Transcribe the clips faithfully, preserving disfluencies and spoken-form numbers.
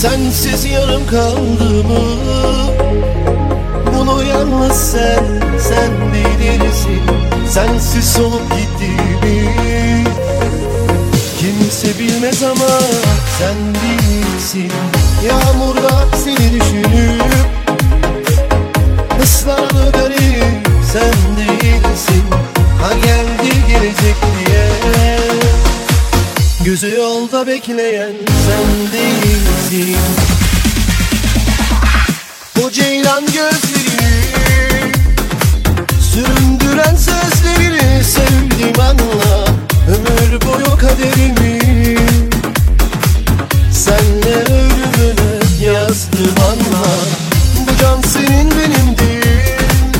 Sensiz yarım kaldı mı? Bunu yalnız sen, sen bilirsin. Sensiz solup gittiğimi kimse bilmez ama sen bilirsin. Yağmurda seni düşünüp ıslanan garip sen değilsin. Ha geldi gelecek diye gözü yolda bekleyen sen değilsin. O ceylan gözlerini, süründüren sözlerini sevdim anla. Ömür boyu kaderimi senle ölümüne yazdım anla. Bu can senin benimdir,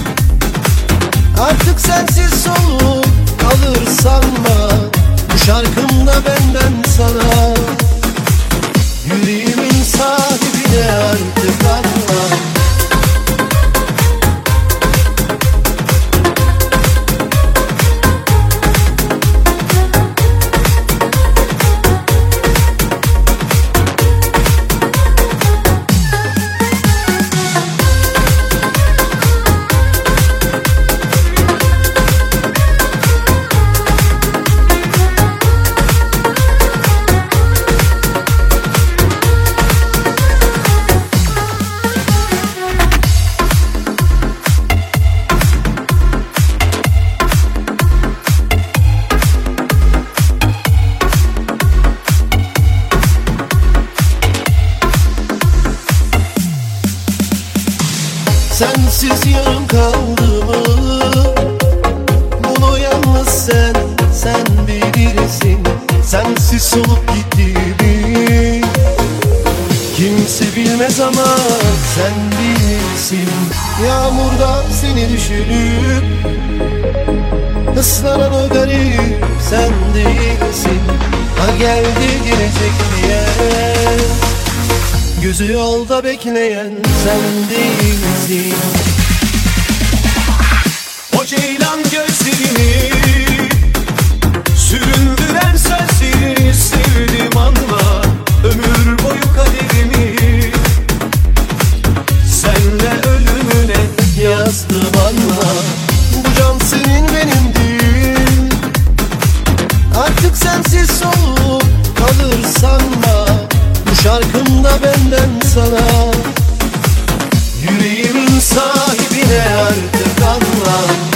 artık sensiz solup kalır sanma. Bu şarkım da benden sana, yüreğimin sahibine artık anla. Sensiz yarım kaldı mı? Bunu yalnız sen, sen bilirsin. Sensiz solup gittiğimi kimse bilmez ama sen bilirsin. Yağmurda seni düşünüp ıslanan o garip sen değilsin. Ha geldi gelecek diye gözü yolda bekleyen sen değilsin. O ceylan gözlerini, süründüren sözlerini sevdim anla. Ömür boyu kaderimi senle ölümüne yazdım anla. Bu can senin benimdir, artık sensiz solup kalır sanma. Bu şarkım da benden sana, yüreğimin sahibine artık anla.